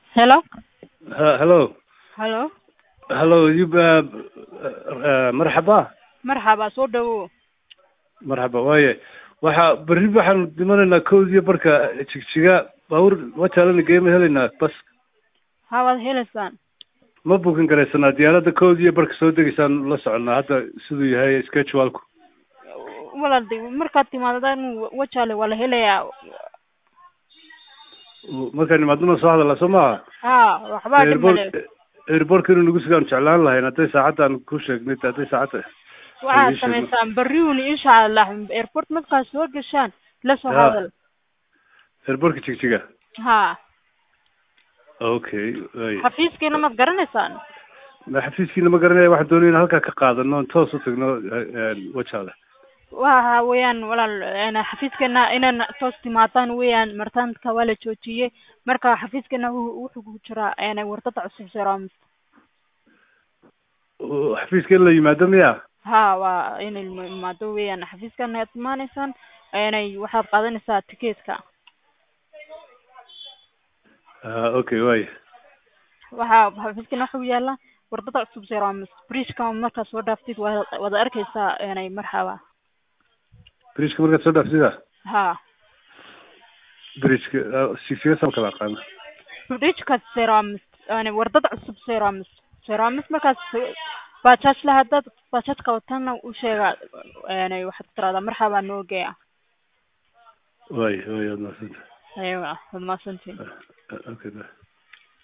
Hello? Hello. Hello? Hello, you مرحبا. مرحبا soo dhawow. مرحبا waaye waxa bari waxaan dimanaynaa koodiyo barka jigjiga bawr wataalana geema helaynaa bas Hawaad helaysaan. ma buukin garaysanaa diyaarada koodiyo barka soo degaysaan la soconaa hadda siduu yahay schedule-ku Walaaldi markaad timaadaan wajaale waa la helayaa. markaan nimaadna soo hadalaa soo maaha waxbaa dhib male. airportka inuu nagu sugaan jeclaan lahayn hadday saacaddan ku sheegnay hadday saacadda waxaad samaysaan bariuni insha allah airport markaad soo gashaan la soo hadal. airportka jigjiga okay xafiiskiina maad garanaysaan? xafiiskiina ma garanaya waxaan doonaya in halkaa ka qaadano on toos u tagno wajaale waxa weeyaan walaal xafiiskana inaan toos timaadaan weeyaan martaanka waa la joojiyey marka xafiiskana wuxuu ku jiraa warqada cusub siraamis xafiiska in la yimaado miya waa in la yimaado weeyaan xafiiskana aad imaanaysaan waxaad qaadanaysaa tikeetka okay waay waxa xafiiskana wuxuu yaalaa warqada cusub siraamis bridge-ka markaad soo dhaaftid waad arkaysaa marxaba bridge-ka markaad soo dhaaftida bridge-ka sifiga sam kala aqaana bridge-ka siraamis warqada cusub siraamis markaad bajaaj la hadad bajaajka watana u sheega waxaad tiraahdaa marxaba noo geeya waay waad mahadsantahay waad mahadsantihiin okay